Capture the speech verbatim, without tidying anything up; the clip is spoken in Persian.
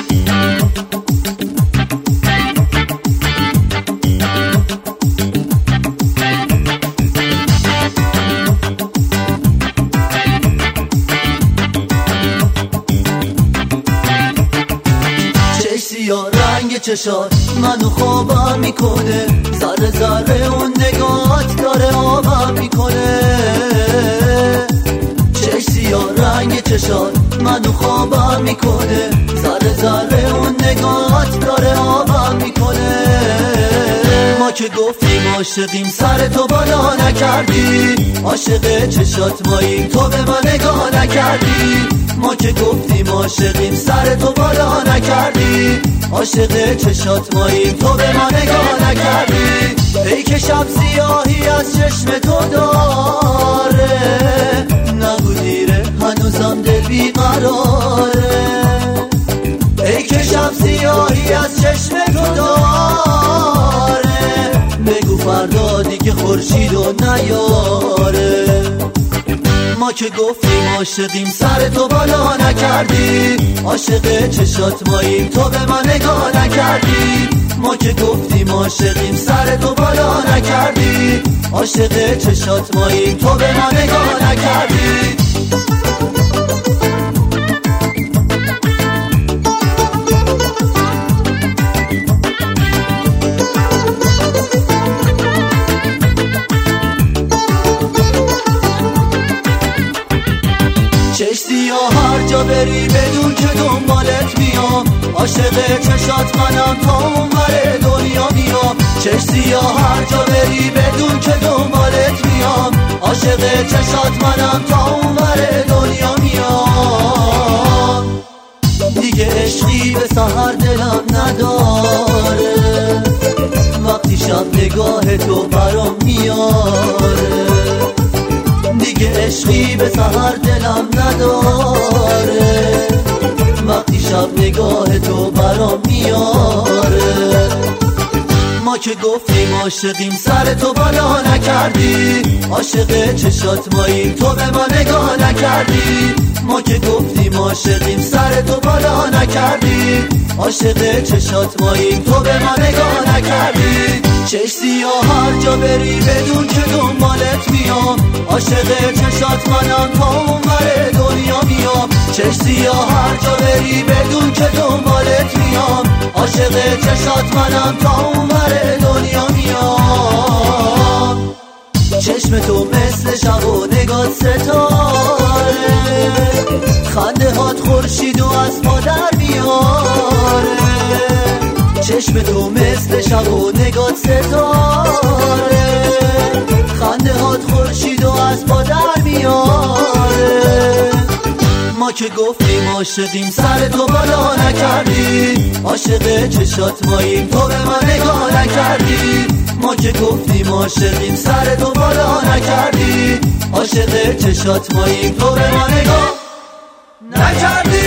سیاه رنگ چشات منو خوابم میکنه، ذره ذره اون نگاهات داره آبم میکنه. چش سیاه رنگ چشات منو خوابم میکنه، ذره ذره اون نگاهات داره آبم میکنه. ما که گفتیم عاشقیم سر تو بالا نکردی، عاشق چشات ماییم تو به من نگاه نکردی. ما که گفتیم عاشقیم سر تو بالا نکردی، عاشق چشات ماییم تو به ما نگاه نکردی. ای که شب سیاهی از چشم تو داره، نگو دیره هنوزم دل بیقراره. ای که شب سیاهی از چشم تو داره، بگو فردا دیگه خورشید و نیاره. ما که گفتیم عاشقیم سر تو بالا نکردی، عاشق چشات ماییم تو به ما نگاه نکردی. ما که گفتیم عاشقیم سر تو بالا نکردی، عاشق چشات ماییم تو به ما نگاه نکردی. چش سیاه هر جا بری بدون که دنبالت میام، عاشق چشات منم تا اونور دنیا میام. چش سیاه هر جا بری بدون که دنبالت میام، عاشق چشات منم تا اونور دنیا میام. دیگه عشقی به سحر دلم نداره، وقتی شب نگاه تو برام میاره. دیگه عشقی به سحر دلم نداره، وقتی شب نگاه تو برام میاره. ما که گفتیم عاشقیم سر تو بالا نکردی، عاشق چشات ماییم تو به ما نگاه نکردی. ما که گفتیم عاشقیم سر تو بالا نکردی، عاشق چشات ماییم تو به ما نگاه نکردی. چش سیاه هر جا بری بدون که دنبالت میام، عاشق چشات منم تا اونور دنیا میام. چش سیاه هر جا بری بدون که دنبالت میام، عاشق چشات منم تا اونور دنیا میام. چشم تو مثل شب و نگات ستاره، خنده هات خورشید و از پا در میاره. چشم تو مثل شب و نگات ستاره، خنده هات خورشید و از پا در میاره. ما که گفتیم عاشقیم سر تو بالا نکردی، عاشق چشات ماییم تو به من نگاه نکردی. ما که گفتیم عاشقیم سر تو بالا نکردی، عاشق چشات ماییم تو به من نگاه نکردی.